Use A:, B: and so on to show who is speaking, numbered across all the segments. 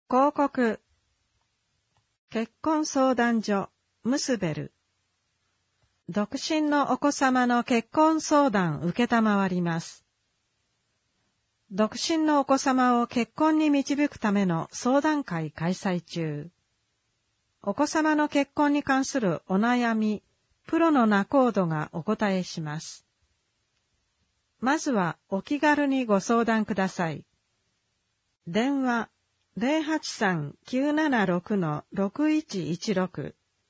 A: 広告。結婚相談所、ムスベル。独身のお子様の結婚相談受けたまわります。独身のお子様を結婚に導くための相談会開催中。お子様の結婚に関するお悩み、プロの仲人がお答えします。まずはお気軽にご相談ください。電話 083-976-6116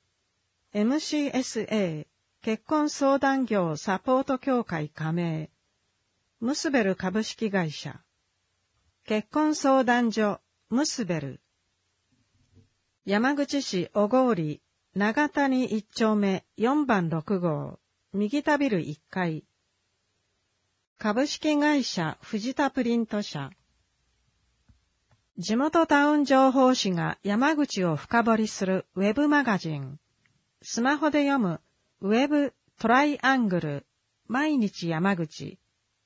A: MCSA 結婚相談業サポート協会加盟ムスベル株式会社結婚相談所ムスベル山口市小郡長谷1丁目4番6号右田ビル1階株式会社藤田プリント社地元タウン情報誌が山口を深掘りするウェブマガジン。スマホで読むウェブトライアングル毎日山口。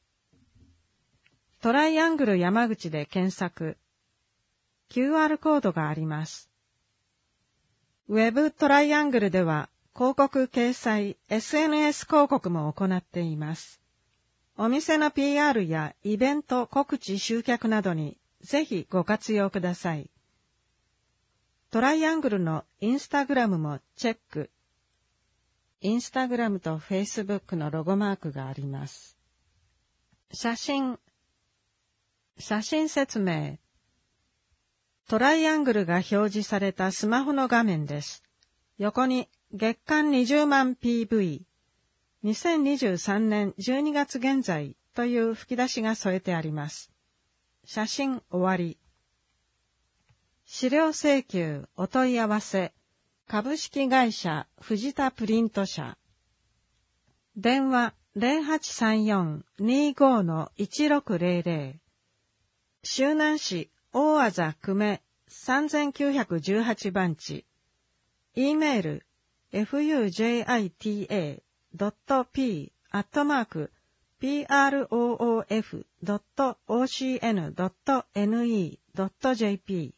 A: トライアングル山口で検索。QR コードがあります。ウェブトライアングルでは広告掲載、SNS 広告も行っています。お店の PR やイベント告知集客などにぜひご活用ください。トライアングルのインスタグラムもチェック。インスタグラムとフェイスブックのロゴマークがあります。写真説明。トライアングルが表示されたスマホの画面です。横に月間20万 PV、2023年12月現在という吹き出しが添えてあります。写真終わり。資料請求お問い合わせ株式会社藤田プリント社電話 0834-25-1600 周南市大字久米3918番地 E メール fujita.proof.ocn.ne.jp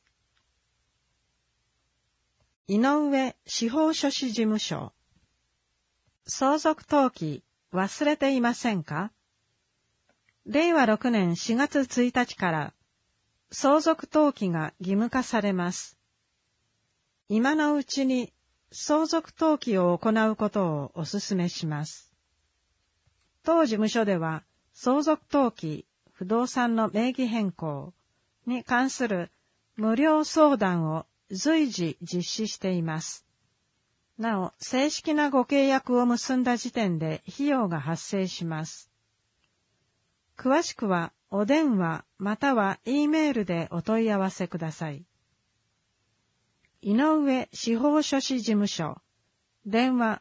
A: 井上司法書士事務所相続登記忘れていませんか？令和6年4月1日から相続登記が義務化されます。今のうちに相続登記を行うことをお勧めします。当事務所では相続登記、不動産の名義変更に関する無料相談を随時実施しています。なお、正式なご契約を結んだ時点で費用が発生します。詳しくはお電話または E メールでお問い合わせください。井上司法書士事務所電話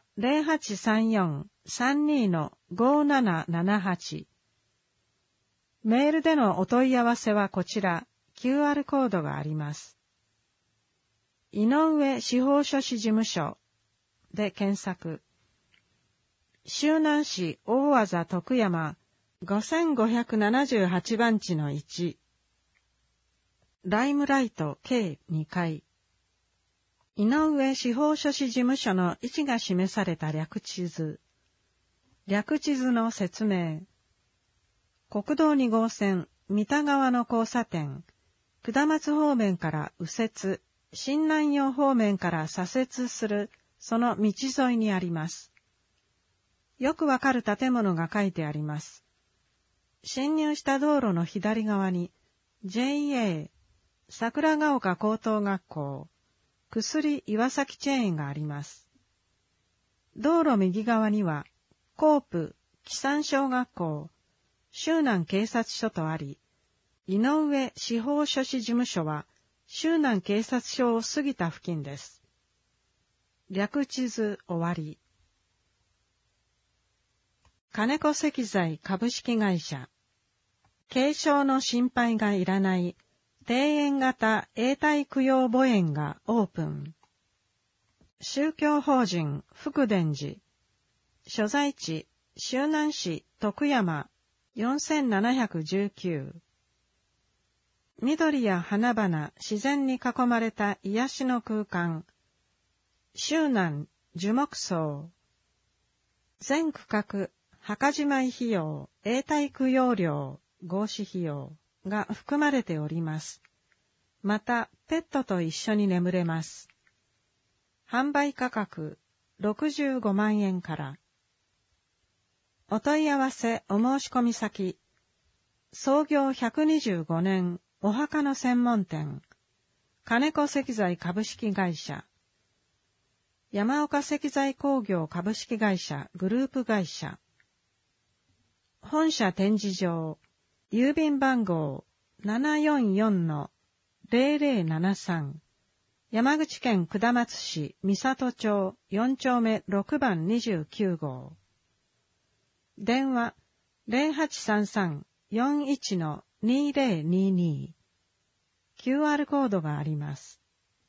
A: 0834-32-5778 メールでのお問い合わせはこちら QR コードがあります。井上司法書士事務所で検索。周南市大字徳山5578番地の1ライムライト計2階井上司法書士事務所の位置が示された略地図。略地図の説明。国道2号線、三田川の交差点、下松方面から右折、新南陽方面から左折する、その道沿いにあります。よくわかる建物が書いてあります。進入した道路の左側に、JA、桜ヶ丘高等学校、薬岩崎チェーンがあります。道路右側には、コープ、木山小学校、周南警察署とあり、井上司法書士事務所は、周南警察署を過ぎた付近です。略地図終わり。金子石材株式会社。軽症の心配がいらない。庭園型永代供養墓園がオープン。宗教法人福伝寺。所在地周南市徳山4719。 緑や花々、自然に囲まれた癒しの空間。周南樹木葬。全区画、墓じまい費用、永代供養料、合祀費用が含まれております。また、ペットと一緒に眠れます。販売価格、65万円から。お問い合わせお申し込み先。創業125年、お墓の専門店。金子石材株式会社。山岡石材工業株式会社グループ会社。本社展示場。郵便番号 744-0073。山口県下松市三郷町4丁目6番29号。電話 0833-41-2022。QR コードがあります。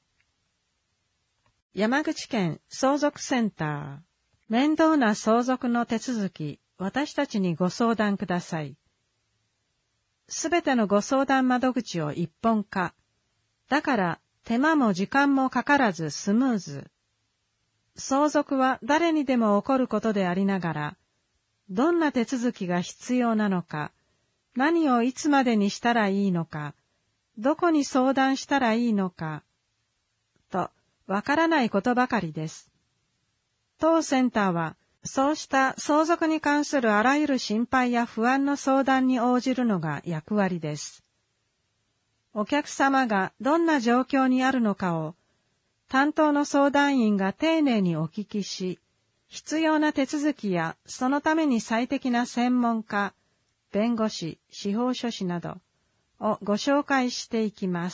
A: 山口県相続センター。面倒な相続の手続き、私たちにご相談ください。すべてのご相談窓口を一本化。だから手間も時間もかからずスムーズ。相続は誰にでも起こることでありながら、どんな手続きが必要なのか、何をいつまでにしたらいいのか、どこに相談したらいいのか、と、わからないことばかりです。当センターは、そうした相続に関するあらゆる心配や不安の相談に応じるのが役割です。お客様がどんな状況にあるのかを、担当の相談員が丁寧にお聞きし、必要な手続きやそのために最適な専門家、弁護士、司法書士などをご紹介していきます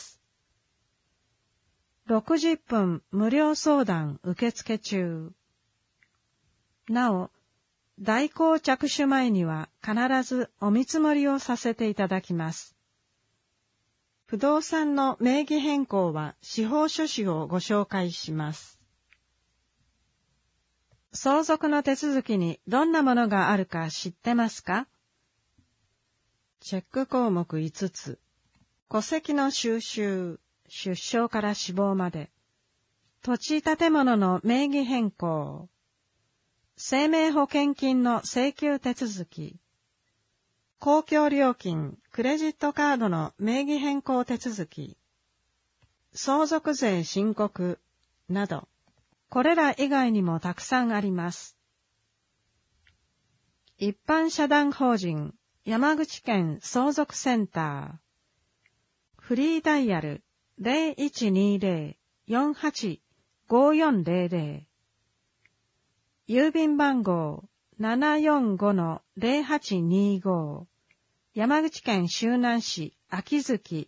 A: 。60分無料相談受付中。なお、代行着手前には必ずお見積もりをさせていただきます。不動産の名義変更は司法書士をご紹介します。相続の手続きにどんなものがあるか知ってますか？チェック項目5つ。戸籍の収集、出生から死亡まで。土地建物の名義変更。生命保険金の請求手続き。公共料金、クレジットカードの名義変更手続き。相続税申告など、これら以外にもたくさんあります。一般社団法人山口県相続センター。フリーダイヤル 0120-485400。郵便番号 745-0825。山口県周南市秋月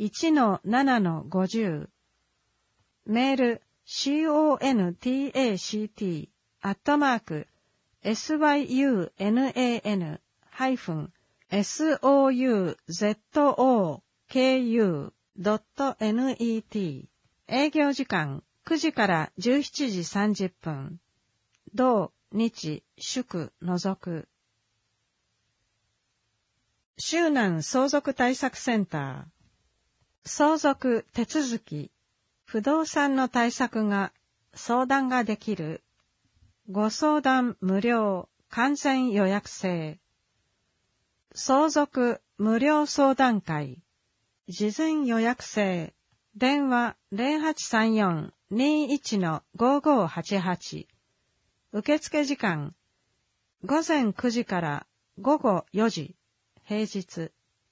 A: 1-7-50。メールcontact@syunan-souzoku.net。 営業時間9時から17時30分。土、日、祝除く。周南相続対策センター。相続手続き、不動産の対策が相談ができる。ご相談無料完全予約制。相続無料相談会。事前予約制。電話 0834-21-5588。受付時間午前9時から午後4時。平日。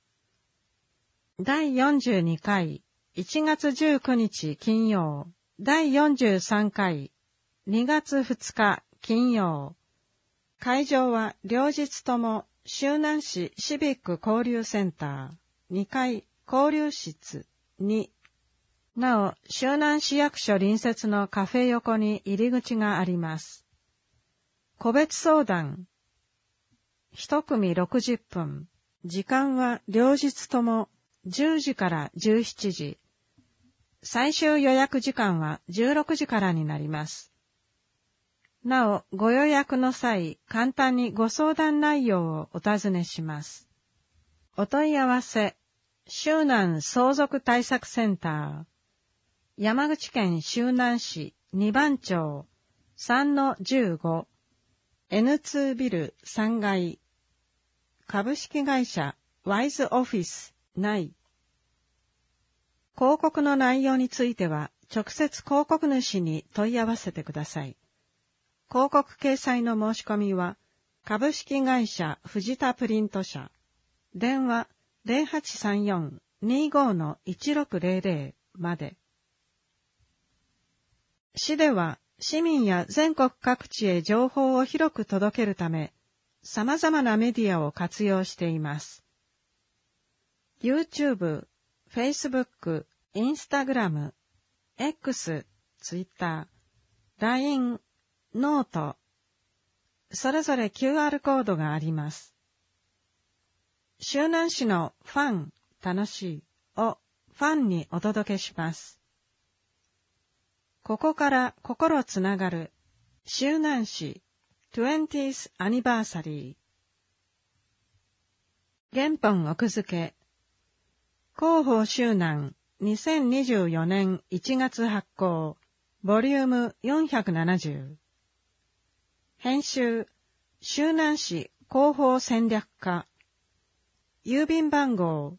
A: 第42回1月19日金曜。第43回2月2日金曜。会場は両日とも周南市シビック交流センター2階交流室2。なお、周南市役所隣接のカフェ横に入り口があります。個別相談。一組60分。時間は両日とも10時から17時。最終予約時間は16時からになります。なお、ご予約の際、簡単にご相談内容をお尋ねします。お問い合わせ周南相続対策センター、山口県周南市2番町 3-15 N2 ビル3階、株式会社ワイズオフィス内。広告の内容については直接広告主に問い合わせてください。広告掲載の申し込みは株式会社藤田プリント社、電話 0834-25-1600 まで。市では市民や全国各地へ情報を広く届けるため、様々なメディアを活用しています。YouTube、Facebook、Instagram、X、Twitter、LINE、ノート、それぞれ QR コードがあります。周南市のファン、楽しいをファンにお届けします。ここから心つながる周南市 20th Anniversary。原本奥付け。広報周南2024年1月発行、ボリューム470。編集、周南市広報戦略課。郵便番号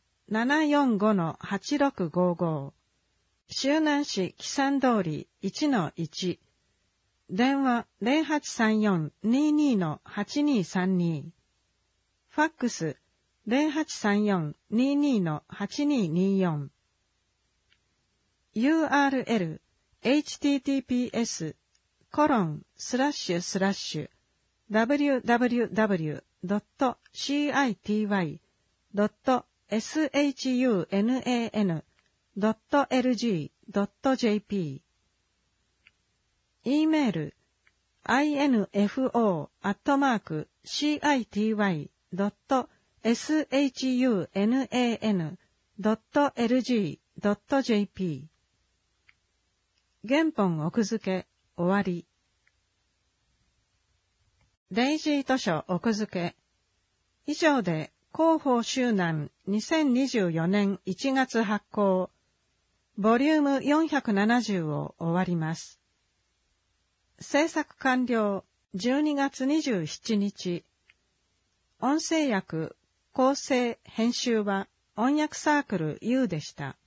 A: 745-8655。周南市木山通り 1-1。電話 0834-22-8232。ファックス 0834-22-8224。URL https://www.city.shunnan.lg.jp。 E メール info@city.shunnan.lg.jp。 原本奥付け終わり。デイジー図書奥付け。以上で広報周南2024年1月発行、ボリューム470を終わります。制作完了12月27日。音声訳、構成、編集は音訳サークル U でした。